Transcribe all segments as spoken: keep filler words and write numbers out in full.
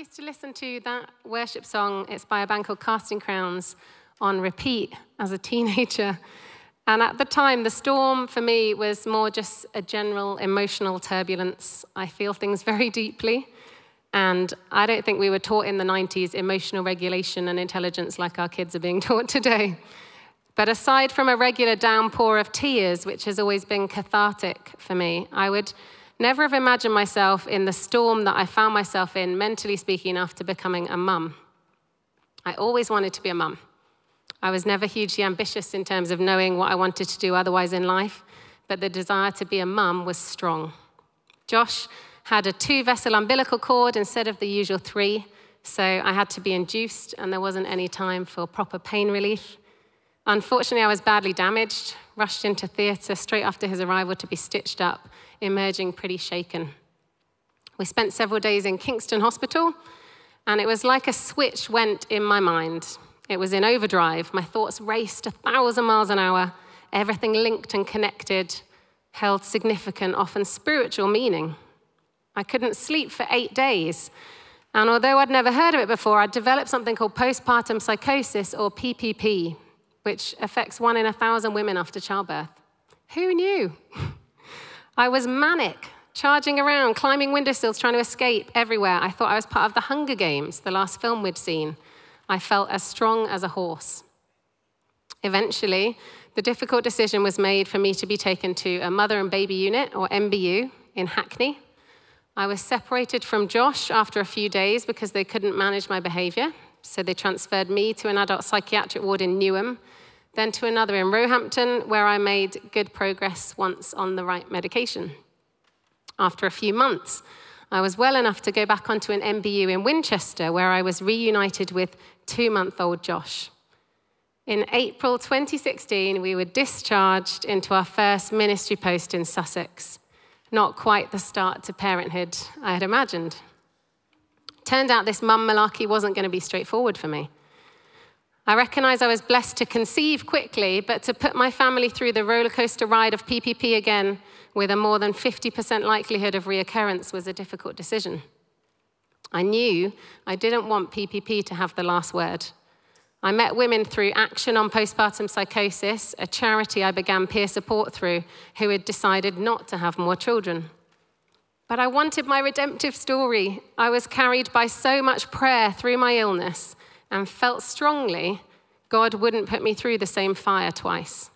used to listen to that worship song, it's by a band called Casting Crowns, on repeat as a teenager. And at the time, the storm for me was more just a general emotional turbulence. I feel things very deeply. And I don't think we were taught in the nineties emotional regulation and intelligence like our kids are being taught today. But aside from a regular downpour of tears, which has always been cathartic for me, I would never have imagined myself in the storm that I found myself in, mentally speaking, after becoming a mum. I always wanted to be a mum. I was never hugely ambitious in terms of knowing what I wanted to do otherwise in life, but the desire to be a mum was strong. Josh had a two-vessel umbilical cord instead of the usual three, so I had to be induced, and there wasn't any time for proper pain relief. Unfortunately, I was badly damaged, rushed into theatre straight after his arrival to be stitched up, emerging pretty shaken. We spent several days in Kingston Hospital, and it was like a switch went in my mind. It was in overdrive. My thoughts raced a thousand miles an hour. Everything linked and connected, held significant, often spiritual meaning. I couldn't sleep for eight days. And although I'd never heard of it before, I'd developed something called postpartum psychosis, or P P P, which affects one in a thousand women after childbirth. Who knew? I was manic, charging around, climbing windowsills, trying to escape everywhere. I thought I was part of the Hunger Games, the last film we'd seen. I felt as strong as a horse. Eventually, the difficult decision was made for me to be taken to a mother and baby unit, or M B U, in Hackney. I was separated from Josh after a few days because they couldn't manage my behavior, so they transferred me to an adult psychiatric ward in Newham, then to another in Roehampton, where I made good progress once on the right medication. After a few months, I was well enough to go back onto an M B U in Winchester, where I was reunited with two-month-old Josh. In April twenty sixteen, we were discharged into our first ministry post in Sussex. Not quite the start to parenthood I had imagined. Turned out this mum malarkey wasn't going to be straightforward for me. I recognize I was blessed to conceive quickly, but to put my family through the roller coaster ride of P P P again with a more than fifty percent likelihood of reoccurrence was a difficult decision. I knew I didn't want P P P to have the last word. I met women through Action on Postpartum Psychosis, a charity I began peer support through, who had decided not to have more children. But I wanted my redemptive story. I was carried by so much prayer through my illness and felt strongly God wouldn't put me through the same fire twice.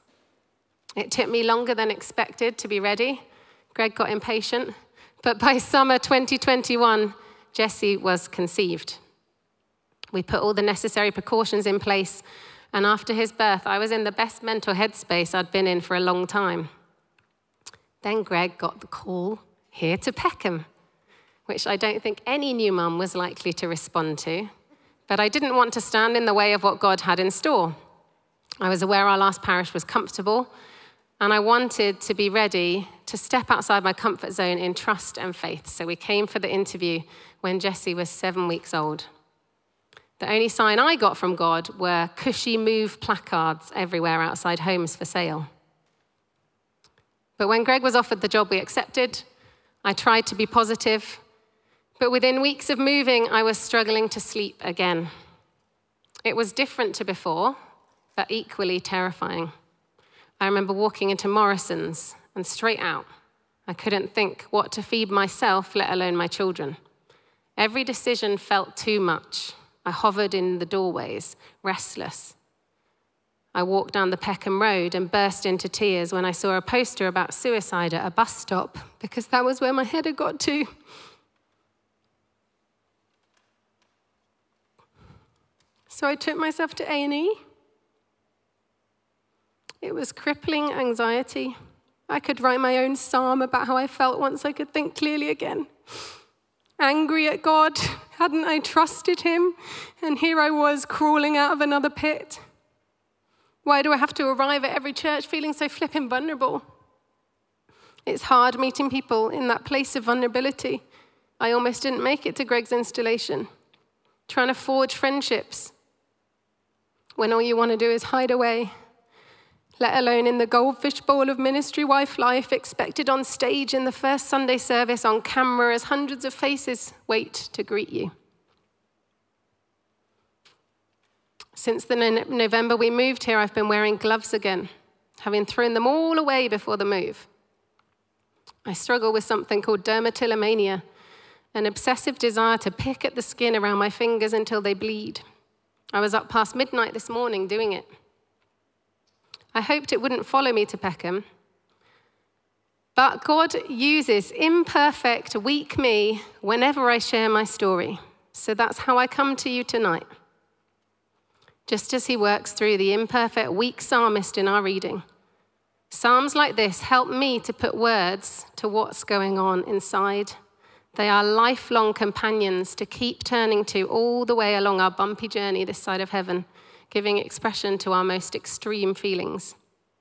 It took me longer than expected to be ready. Greg got impatient. But by summer twenty twenty-one, Jessie was conceived. We put all the necessary precautions in place, and after his birth, I was in the best mental headspace I'd been in for a long time. Then Greg got the call here to Peckham, which I don't think any new mum was likely to respond to. But I didn't want to stand in the way of what God had in store. I was aware our last parish was comfortable, and I wanted to be ready to step outside my comfort zone in trust and faith. So we came for the interview when Jessie was seven weeks old. The only sign I got from God were cushy move placards everywhere outside homes for sale. But when Greg was offered the job we accepted, I tried to be positive. But within weeks of moving, I was struggling to sleep again. It was different to before, but equally terrifying. I remember walking into Morrison's and straight out. I couldn't think what to feed myself, let alone my children. Every decision felt too much. I hovered in the doorways, restless. I walked down the Peckham Road and burst into tears when I saw a poster about suicide at a bus stop, because that was where my head had got to. So I took myself to A and E. It was crippling anxiety. I could write my own psalm about how I felt once I could think clearly again. Angry at God, hadn't I trusted him? And here I was crawling out of another pit. Why do I have to arrive at every church feeling so flippin' vulnerable? It's hard meeting people in that place of vulnerability. I almost didn't make it to Greg's installation. Trying to forge friendships when all you want to do is hide away. Let alone in the goldfish bowl of ministry wife life, expected on stage in the first Sunday service on camera as hundreds of faces wait to greet you. Since the no- November we moved here, I've been wearing gloves again, having thrown them all away before the move. I struggle with something called dermatillomania, an obsessive desire to pick at the skin around my fingers until they bleed. I was up past midnight this morning doing it. I hoped it wouldn't follow me to Peckham, but God uses imperfect, weak me whenever I share my story. So that's how I come to you tonight. Just as he works through the imperfect, weak psalmist in our reading. Psalms like this help me to put words to what's going on inside. They are lifelong companions to keep turning to all the way along our bumpy journey this side of heaven, giving expression to our most extreme feelings.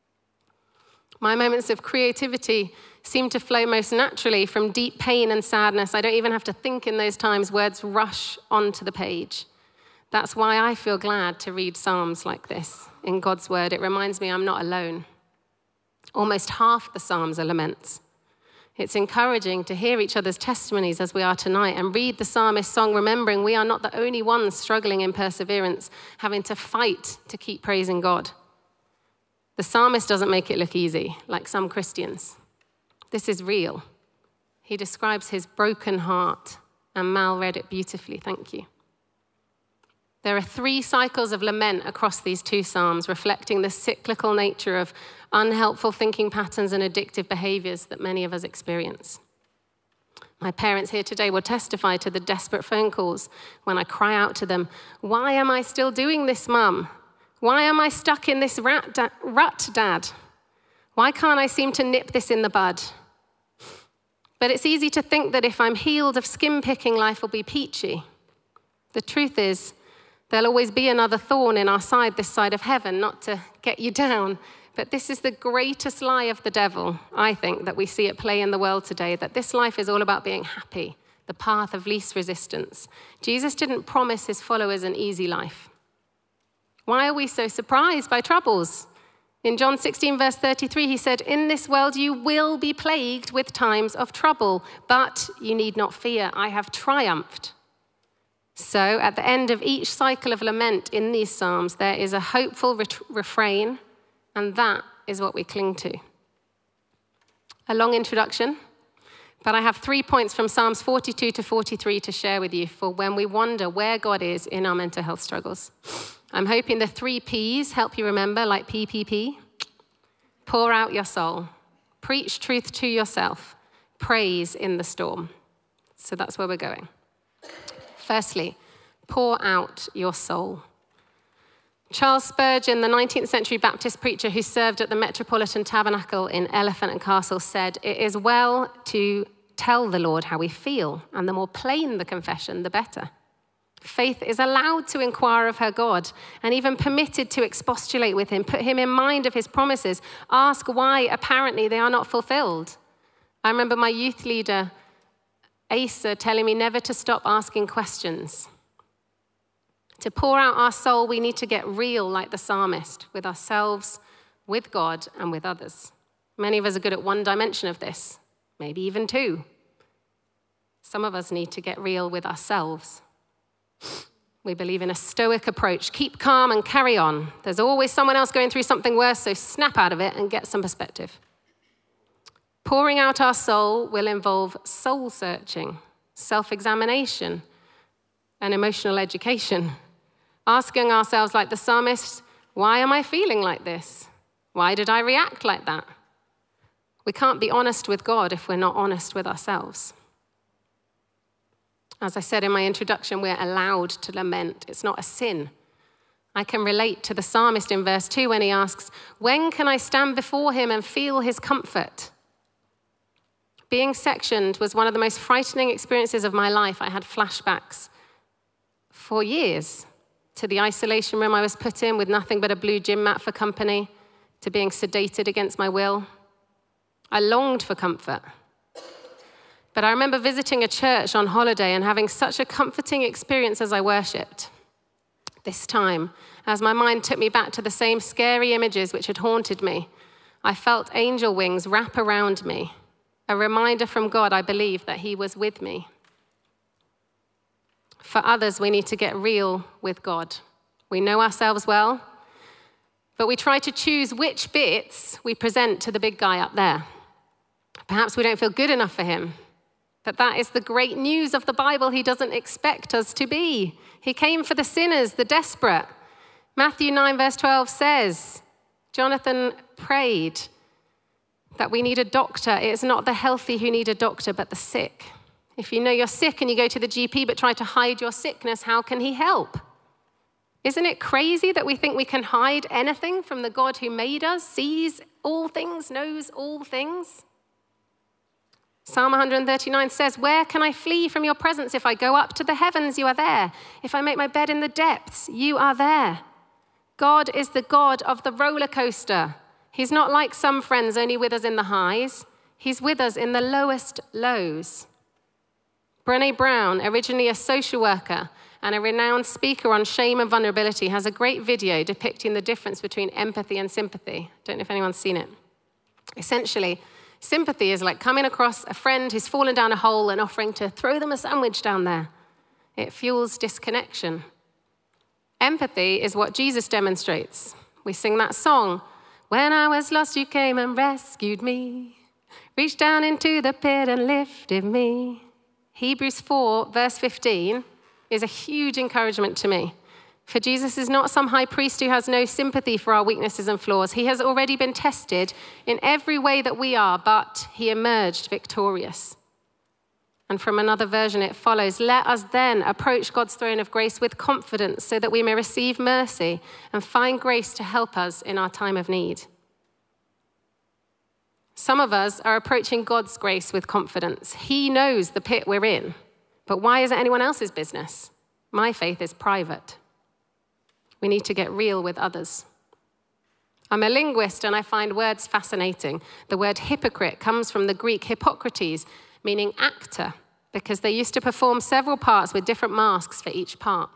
My moments of creativity seem to flow most naturally from deep pain and sadness. I don't even have to think in those times. Words rush onto the page. That's why I feel glad to read Psalms like this in God's word. It reminds me I'm not alone. Almost half the Psalms are laments. It's encouraging to hear each other's testimonies as we are tonight and read the psalmist's song, remembering we are not the only ones struggling in perseverance, having to fight to keep praising God. The psalmist doesn't make it look easy, like some Christians. This is real. He describes his broken heart, and Mal read it beautifully, thank you. There are three cycles of lament across these two psalms, reflecting the cyclical nature of unhelpful thinking patterns and addictive behaviors that many of us experience. My parents here today will testify to the desperate phone calls when I cry out to them, "Why am I still doing this, Mum? Why am I stuck in this rat da- rut, Dad? Why can't I seem to nip this in the bud?" But it's easy to think that if I'm healed of skin picking, life will be peachy. The truth is, there'll always be another thorn in our side this side of heaven, not to get you down. But this is the greatest lie of the devil, I think, that we see at play in the world today, that this life is all about being happy, the path of least resistance. Jesus didn't promise his followers an easy life. Why are we so surprised by troubles? In John sixteen, verse thirty-three, he said, "In this world you will be plagued with times of trouble, but you need not fear. I have triumphed." So at the end of each cycle of lament in these Psalms, there is a hopeful ret- refrain, and that is what we cling to. A long introduction, but I have three points from Psalms forty-two to forty-three to share with you for when we wonder where God is in our mental health struggles. I'm hoping the three P's help you remember, like P P P. Pour out your soul. Preach truth to yourself. Praise in the storm. So that's where we're going. Firstly, pour out your soul. Charles Spurgeon, the nineteenth century Baptist preacher who served at the Metropolitan Tabernacle in Elephant and Castle, said, "It is well to tell the Lord how we feel, and the more plain the confession, the better." Faith is allowed to inquire of her God and even permitted to expostulate with him, put him in mind of his promises, ask why apparently they are not fulfilled. I remember my youth leader, Asa, telling me never to stop asking questions. To pour out our soul, we need to get real like the psalmist, with ourselves, with God, and with others. Many of us are good at one dimension of this, maybe even two. Some of us need to get real with ourselves. We believe in a stoic approach. Keep calm and carry on. There's always someone else going through something worse, so snap out of it and get some perspective. Pouring out our soul will involve soul searching, self-examination, and emotional education. Asking ourselves, like the psalmist, why am I feeling like this? Why did I react like that? We can't be honest with God if we're not honest with ourselves. As I said in my introduction, we're allowed to lament. It's not a sin. I can relate to the psalmist in verse two when he asks, "When can I stand before him and feel his comfort?" Being sectioned was one of the most frightening experiences of my life. I had flashbacks for years to the isolation room I was put in with nothing but a blue gym mat for company, to being sedated against my will. I longed for comfort. But I remember visiting a church on holiday and having such a comforting experience as I worshipped. This time, as my mind took me back to the same scary images which had haunted me, I felt angel wings wrap around me, a reminder from God, I believe, that he was with me. For others, we need to get real with God. We know ourselves well, but we try to choose which bits we present to the big guy up there. Perhaps we don't feel good enough for him, but that is the great news of the Bible. He doesn't expect us to be. He came for the sinners, the desperate. Matthew nine verse twelve says, Jonathan prayed that we need a doctor. It's not the healthy who need a doctor, but the sick. If you know you're sick and you go to the G P but try to hide your sickness, how can he help? Isn't it crazy that we think we can hide anything from the God who made us, sees all things, knows all things? Psalm one thirty-nine says, where can I flee from your presence? If I go up to the heavens, you are there. If I make my bed in the depths, you are there. God is the God of the roller coaster. He's not like some friends only with us in the highs. He's with us in the lowest lows. Brené Brown, originally a social worker and a renowned speaker on shame and vulnerability, has a great video depicting the difference between empathy and sympathy. Don't know if anyone's seen it. Essentially, sympathy is like coming across a friend who's fallen down a hole and offering to throw them a sandwich down there. It fuels disconnection. Empathy is what Jesus demonstrates. We sing that song, when I was lost, you came and rescued me. Reached down into the pit and lifted me. Hebrews four, verse fifteen, is a huge encouragement to me. For Jesus is not some high priest who has no sympathy for our weaknesses and flaws. He has already been tested in every way that we are, but he emerged victorious. And from another version, it follows, let us then approach God's throne of grace with confidence so that we may receive mercy and find grace to help us in our time of need. Some of us are approaching God's grace with confidence. He knows the pit we're in. But why is it anyone else's business? My faith is private. We need to get real with others. I'm a linguist and I find words fascinating. The word hypocrite comes from the Greek Hippocrates, meaning actor, because they used to perform several parts with different masks for each part.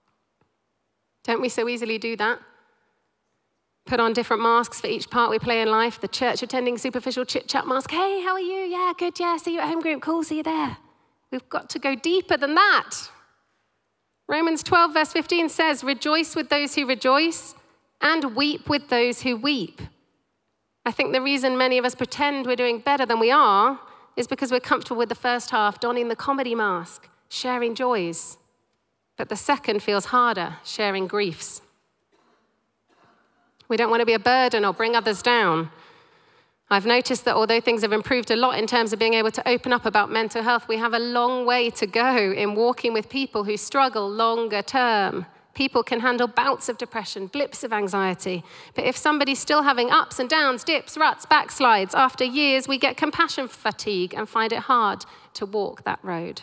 Don't we so easily do that? Put on different masks for each part we play in life. The church attending superficial chit-chat mask. Hey, how are you? Yeah, good, yeah, see you at home group. Cool, see you there. We've got to go deeper than that. Romans twelve, verse fifteen says, rejoice with those who rejoice and weep with those who weep. I think the reason many of us pretend we're doing better than we are is because we're comfortable with the first half, donning the comedy mask, sharing joys. But the second feels harder, sharing griefs. We don't want to be a burden or bring others down. I've noticed that although things have improved a lot in terms of being able to open up about mental health, we have a long way to go in walking with people who struggle longer term. People can handle bouts of depression, blips of anxiety. But if somebody's still having ups and downs, dips, ruts, backslides, after years, we get compassion fatigue and find it hard to walk that road.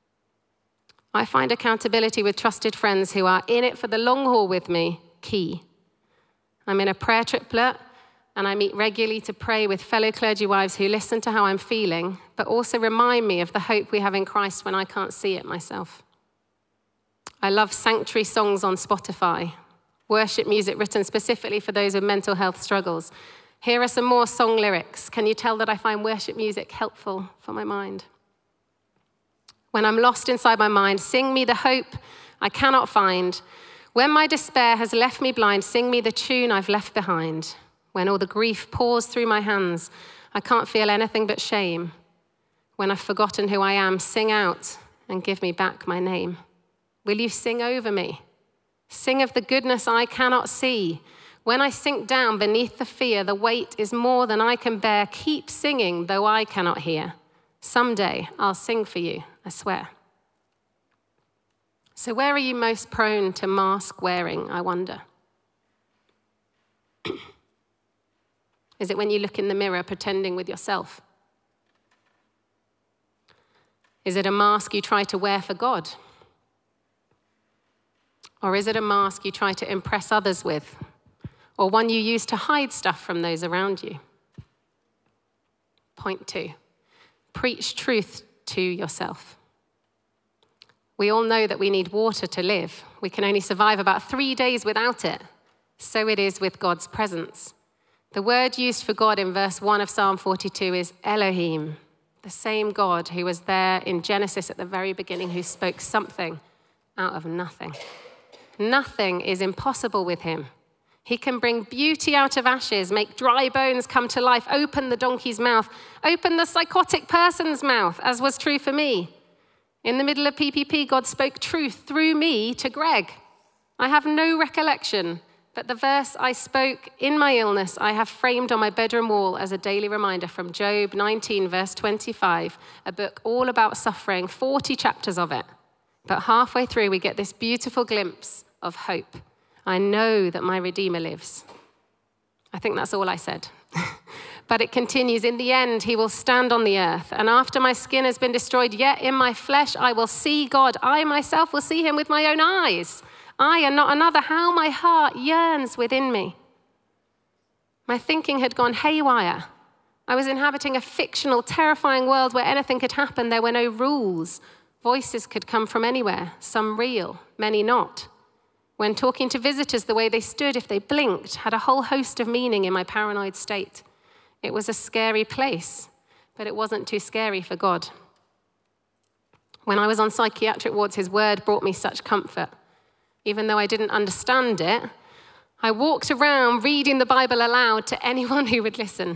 I find accountability with trusted friends who are in it for the long haul with me key. I'm in a prayer triplet, and I meet regularly to pray with fellow clergy wives who listen to how I'm feeling, but also remind me of the hope we have in Christ when I can't see it myself. I love sanctuary songs on Spotify, worship music written specifically for those with mental health struggles. Here are some more song lyrics. Can you tell that I find worship music helpful for my mind? When I'm lost inside my mind, sing me the hope I cannot find. When my despair has left me blind, sing me the tune I've left behind. When all the grief pours through my hands, I can't feel anything but shame. When I've forgotten who I am, sing out and give me back my name. Will you sing over me? Sing of the goodness I cannot see. When I sink down beneath the fear, the weight is more than I can bear. Keep singing, though I cannot hear. Someday I'll sing for you, I swear. So where are you most prone to mask wearing, I wonder? Is it when you look in the mirror pretending with yourself? Is it a mask you try to wear for God? Or is it a mask you try to impress others with? Or one you use to hide stuff from those around you? Point two, preach truth to yourself. We all know that we need water to live. We can only survive about three days without it. So it is with God's presence. The word used for God in verse one of Psalm forty-two is Elohim, the same God who was there in Genesis at the very beginning, who spoke something out of nothing. Nothing is impossible with him. He can bring beauty out of ashes, make dry bones come to life, open the donkey's mouth, open the psychotic person's mouth, as was true for me. In the middle of P P P, God spoke truth through me to Greg. I have no recollection, but the verse I spoke in my illness, I have framed on my bedroom wall as a daily reminder from Job nineteen, verse twenty-five, a book all about suffering, forty chapters of it. But halfway through, we get this beautiful glimpse of hope. I know that my Redeemer lives. I think that's all I said. But it continues, in the end, he will stand on the earth. And after my skin has been destroyed, yet in my flesh I will see God. I myself will see him with my own eyes. I and not another. How my heart yearns within me. My thinking had gone haywire. I was inhabiting a fictional, terrifying world where anything could happen. There were no rules. Voices could come from anywhere, some real, many not. When talking to visitors, the way they stood, if they blinked, had a whole host of meaning in my paranoid state. It was a scary place, but it wasn't too scary for God. When I was on psychiatric wards, his word brought me such comfort. Even though I didn't understand it, I walked around reading the Bible aloud to anyone who would listen.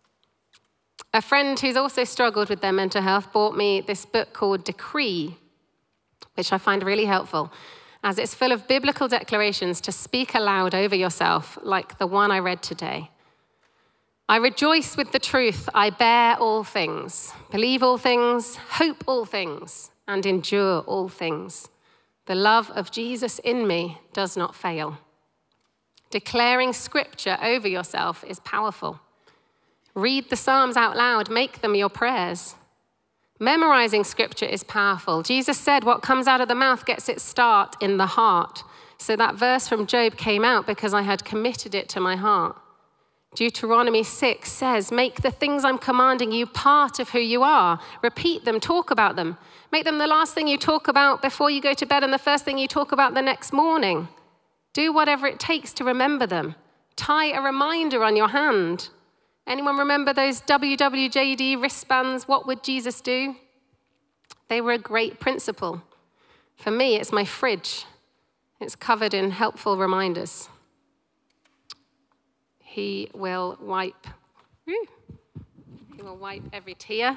A friend who's also struggled with their mental health bought me this book called Decree, which I find really helpful, as it's full of biblical declarations to speak aloud over yourself, like the one I read today. I rejoice with the truth. I bear all things, believe all things, hope all things, and endure all things. The love of Jesus in me does not fail. Declaring scripture over yourself is powerful. Read the Psalms out loud. Make them your prayers. Memorizing scripture is powerful. Jesus said what comes out of the mouth gets its start in the heart. So that verse from Job came out because I had committed it to my heart. Deuteronomy six says, make the things I'm commanding you part of who you are. Repeat them, talk about them. Make them the last thing you talk about before you go to bed and the first thing you talk about the next morning. Do whatever it takes to remember them. Tie a reminder on your hand. Anyone remember those W W J D wristbands? What would Jesus do? They were a great principle. For me, it's my fridge. It's covered in helpful reminders. He will wipe, woo, he will wipe every tear.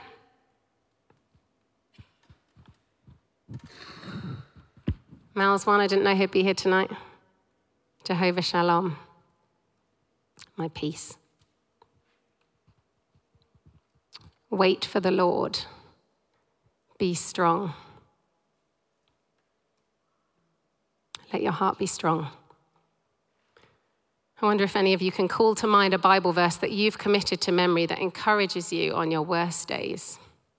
Mal's one, I didn't know he'd be here tonight. Jehovah Shalom, my peace. Wait for the Lord. Be strong. Let your heart be strong. I wonder if any of you can call to mind a Bible verse that you've committed to memory that encourages you on your worst days.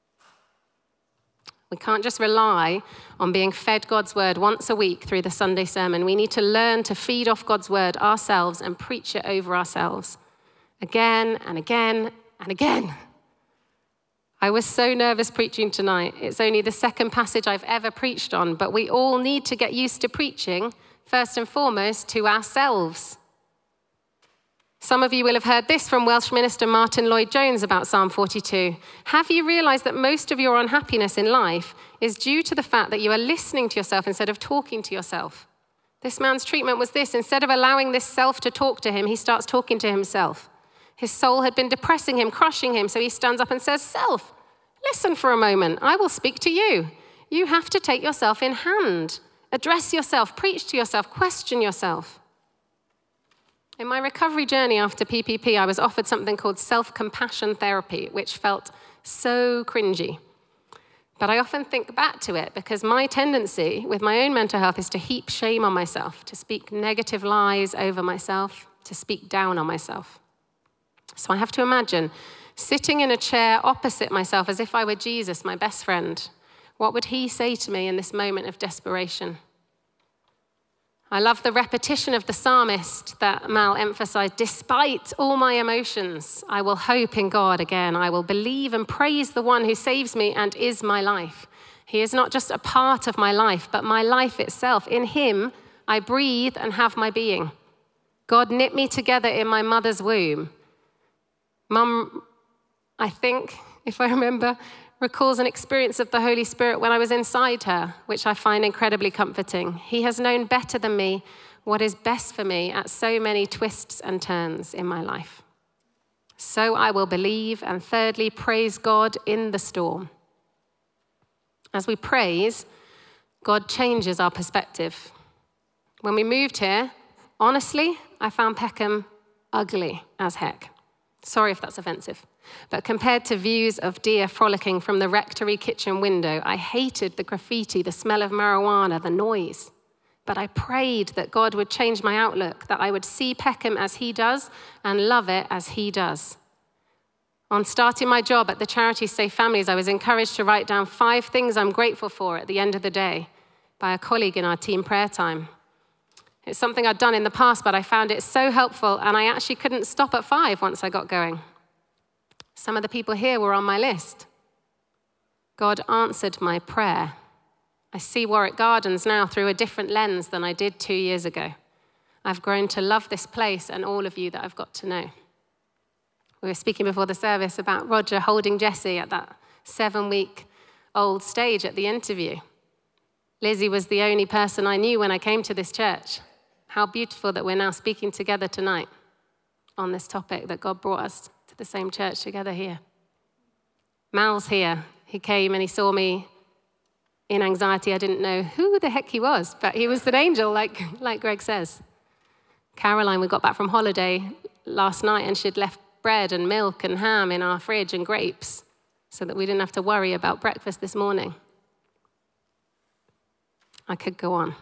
We can't just rely on being fed God's word once a week through the Sunday sermon. We need to learn to feed off God's word ourselves and preach it over ourselves again and again and again. I was so nervous preaching tonight. It's only the second passage I've ever preached on, but we all need to get used to preaching, first and foremost, to ourselves. Some of you will have heard this from Welsh minister Martin Lloyd-Jones about Psalm forty-two. Have you realized that most of your unhappiness in life is due to the fact that you are listening to yourself instead of talking to yourself? This man's treatment was this. Instead of allowing this self to talk to him, he starts talking to himself. His soul had been depressing him, crushing him, so he stands up and says, self, listen for a moment. I will speak to you. You have to take yourself in hand. Address yourself, preach to yourself, question yourself. In my recovery journey after P P P, I was offered something called self-compassion therapy, which felt so cringy. But I often think back to it because my tendency with my own mental health is to heap shame on myself, to speak negative lies over myself, to speak down on myself. So I have to imagine sitting in a chair opposite myself as if I were Jesus, my best friend. What would he say to me in this moment of desperation? I love the repetition of the psalmist that Mal emphasized. Despite all my emotions, I will hope in God again. I will believe and praise the one who saves me and is my life. He is not just a part of my life, but my life itself. In him, I breathe and have my being. God knit me together in my mother's womb. Mum I think, if I remember, recalls an experience of the Holy Spirit when I was inside her, which I find incredibly comforting. He has known better than me what is best for me at so many twists and turns in my life. So I will believe, and thirdly, praise God in the storm. As we praise, God changes our perspective. When we moved here, honestly, I found Peckham ugly as heck. Sorry if that's offensive. But compared to views of deer frolicking from the rectory kitchen window, I hated the graffiti, the smell of marijuana, the noise. But I prayed that God would change my outlook, that I would see Peckham as he does and love it as he does. On starting my job at the charity Safe Families, I was encouraged to write down five things I'm grateful for at the end of the day by a colleague in our team prayer time. It's something I'd done in the past, but I found it so helpful, and I actually couldn't stop at five once I got going. Some of the people here were on my list. God answered my prayer. I see Warwick Gardens now through a different lens than I did two years ago. I've grown to love this place and all of you that I've got to know. We were speaking before the service about Roger holding Jessie at that seven-week-old stage at the interview. Lizzie was the only person I knew when I came to this church. How beautiful that we're now speaking together tonight on this topic, that God brought us to the same church together here. Mal's here. He came and he saw me in anxiety. I didn't know who the heck he was, but he was an angel, like, like Greg says. Caroline, we got back from holiday last night, and she'd left bread and milk and ham in our fridge and grapes so that we didn't have to worry about breakfast this morning. I could go on.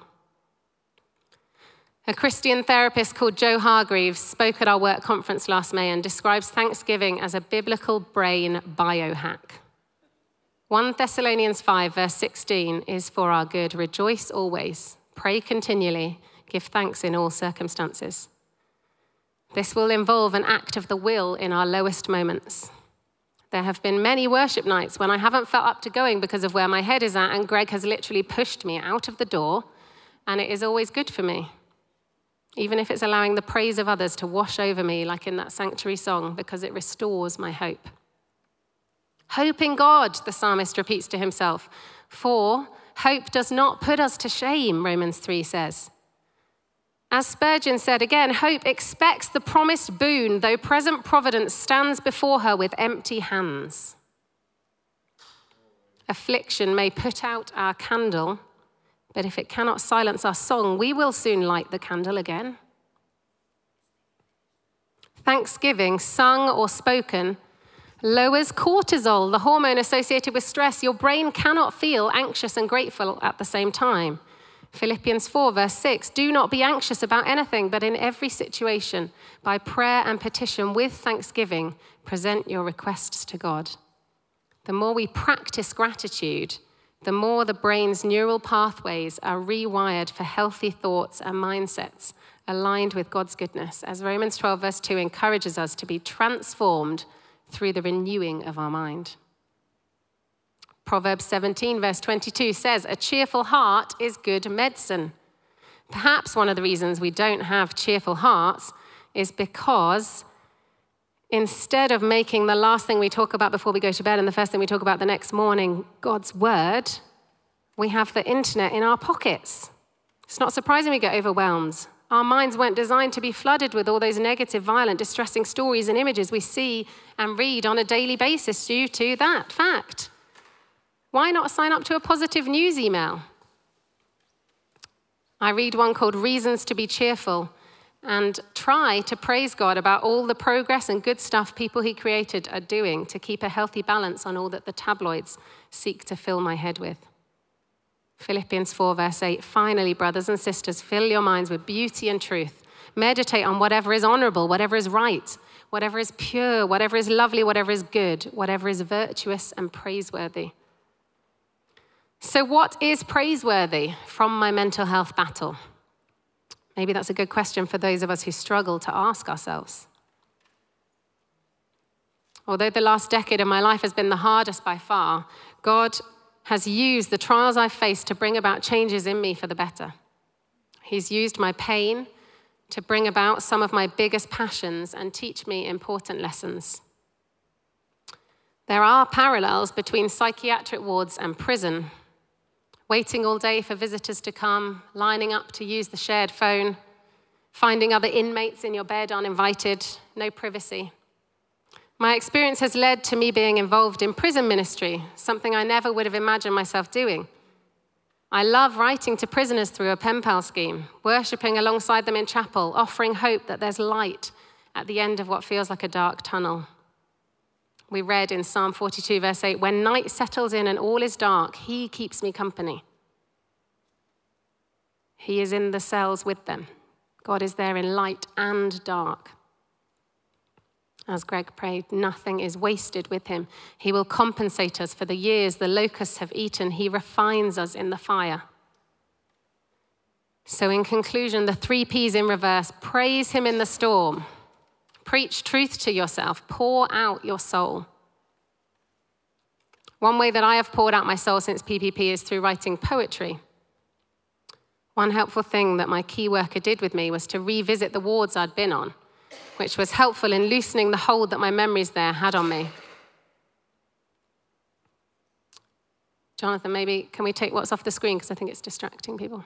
A Christian therapist called Joe Hargreaves spoke at our work conference last May and describes Thanksgiving as a biblical brain biohack. First Thessalonians five, verse sixteen is for our good. Rejoice always, pray continually, give thanks in all circumstances. This will involve an act of the will in our lowest moments. There have been many worship nights when I haven't felt up to going because of where my head is at, and Greg has literally pushed me out of the door, and it is always good for me, even if it's allowing the praise of others to wash over me, like in that sanctuary song, because it restores my hope. Hope in God, the psalmist repeats to himself, for hope does not put us to shame, Romans three says. As Spurgeon said again, hope expects the promised boon, though present providence stands before her with empty hands. Affliction may put out our candle, but if it cannot silence our song, we will soon light the candle again. Thanksgiving, sung or spoken, lowers cortisol, the hormone associated with stress. Your brain cannot feel anxious and grateful at the same time. Philippians four, verse six, do not be anxious about anything, but in every situation, by prayer and petition with thanksgiving, present your requests to God. The more we practice gratitude, the more the brain's neural pathways are rewired for healthy thoughts and mindsets aligned with God's goodness, as Romans twelve, verse two encourages us to be transformed through the renewing of our mind. Proverbs seventeen, verse twenty-two says, a cheerful heart is good medicine. Perhaps one of the reasons we don't have cheerful hearts is because instead of making the last thing we talk about before we go to bed and the first thing we talk about the next morning God's word, we have the internet in our pockets. It's not surprising we get overwhelmed. Our minds weren't designed to be flooded with all those negative, violent, distressing stories and images we see and read on a daily basis due to that fact. Why not sign up to a positive news email? I read one called Reasons to be Cheerful and try to praise God about all the progress and good stuff people he created are doing to keep a healthy balance on all that the tabloids seek to fill my head with. Philippians four, verse eight, finally, brothers and sisters, fill your minds with beauty and truth. Meditate on whatever is honorable, whatever is right, whatever is pure, whatever is lovely, whatever is good, whatever is virtuous and praiseworthy. So what is praiseworthy from my mental health battle? Maybe that's a good question for those of us who struggle to ask ourselves. Although the last decade of my life has been the hardest by far, God has used the trials I've faced to bring about changes in me for the better. He's used my pain to bring about some of my biggest passions and teach me important lessons. There are parallels between psychiatric wards and prison. Waiting all day for visitors to come, lining up to use the shared phone, finding other inmates in your bed uninvited, no privacy. My experience has led to me being involved in prison ministry, something I never would have imagined myself doing. I love writing to prisoners through a pen pal scheme, worshipping alongside them in chapel, offering hope that there's light at the end of what feels like a dark tunnel. We read in Psalm forty-two, verse eight, when night settles in and all is dark, he keeps me company. He is in the cells with them. God is there in light and dark. As Greg prayed, nothing is wasted with him. He will compensate us for the years the locusts have eaten. He refines us in the fire. So in conclusion, the three P's in reverse: praise him in the storm. Preach truth to yourself. Pour out your soul. One way that I have poured out my soul since P P P is through writing poetry. One helpful thing that my key worker did with me was to revisit the wards I'd been on, which was helpful in loosening the hold that my memories there had on me. Jonathan, maybe can we take what's off the screen, because I think it's distracting people.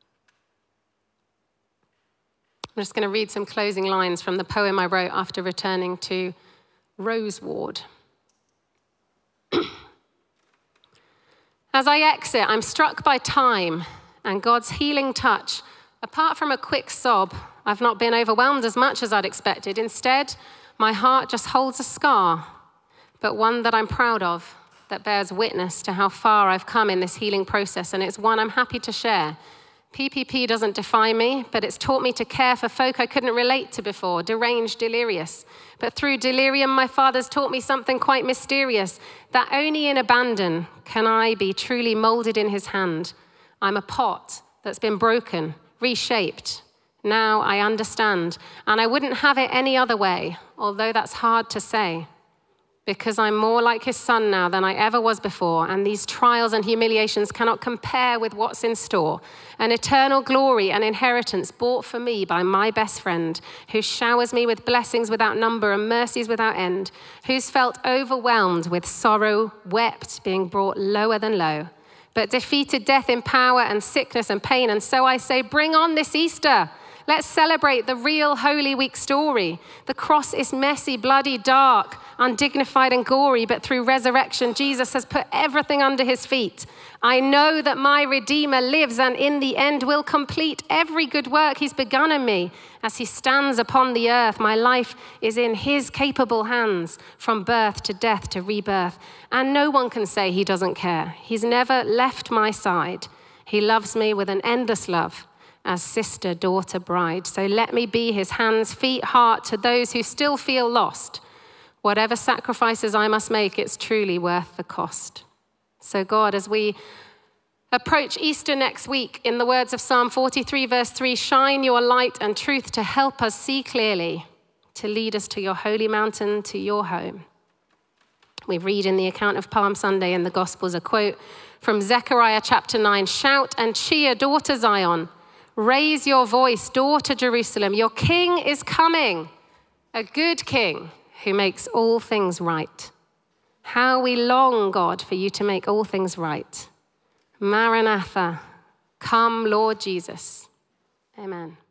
I'm just going to read some closing lines from the poem I wrote after returning to Rose Ward. As I exit, I'm struck by time and God's healing touch. Apart from a quick sob, I've not been overwhelmed as much as I'd expected. Instead, my heart just holds a scar, but one that I'm proud of, that bears witness to how far I've come in this healing process, and it's one I'm happy to share. P P P doesn't define me, but it's taught me to care for folk I couldn't relate to before, deranged, delirious. But through delirium, my father's taught me something quite mysterious, that only in abandon can I be truly molded in his hand. I'm a pot that's been broken, reshaped. Now I understand, and I wouldn't have it any other way, although that's hard to say, because I'm more like his son now than I ever was before, and these trials and humiliations cannot compare with what's in store. An eternal glory and inheritance bought for me by my best friend, who showers me with blessings without number and mercies without end, who's felt overwhelmed with sorrow, wept, being brought lower than low, but defeated death in power and sickness and pain. And so I say, bring on this Easter. Let's celebrate the real Holy Week story. The cross is messy, bloody, dark, undignified and gory, but through resurrection, Jesus has put everything under his feet. I know that my Redeemer lives and in the end will complete every good work he's begun in me. As he stands upon the earth, my life is in his capable hands, from birth to death to rebirth. And no one can say he doesn't care. He's never left my side. He loves me with an endless love, as sister, daughter, bride. So let me be his hands, feet, heart to those who still feel lost. Whatever sacrifices I must make, it's truly worth the cost. So God, as we approach Easter next week, in the words of Psalm forty-three, verse three, shine your light and truth to help us see clearly, to lead us to your holy mountain, to your home. We read in the account of Palm Sunday in the Gospels a quote from Zechariah chapter nine, shout and cheer, daughter Zion. Raise your voice, daughter Jerusalem. Your king is coming, a good king who makes all things right. How we long, God, for you to make all things right. Maranatha, come, Lord Jesus. Amen.